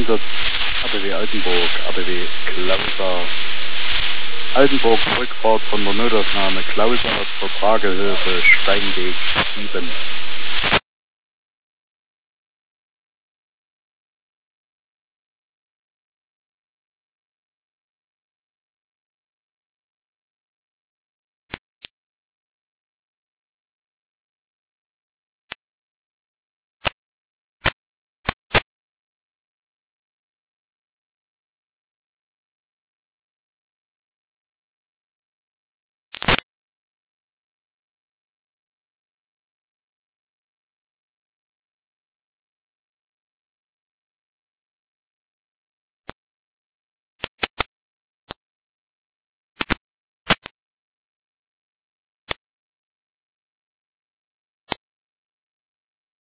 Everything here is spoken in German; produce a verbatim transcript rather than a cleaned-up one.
Einsatz A B W Altenburg, A B W Klauser. Altenburg, Rückfahrt von der Notaufnahme Klauser zur Tragehilfe Steinweg sieben.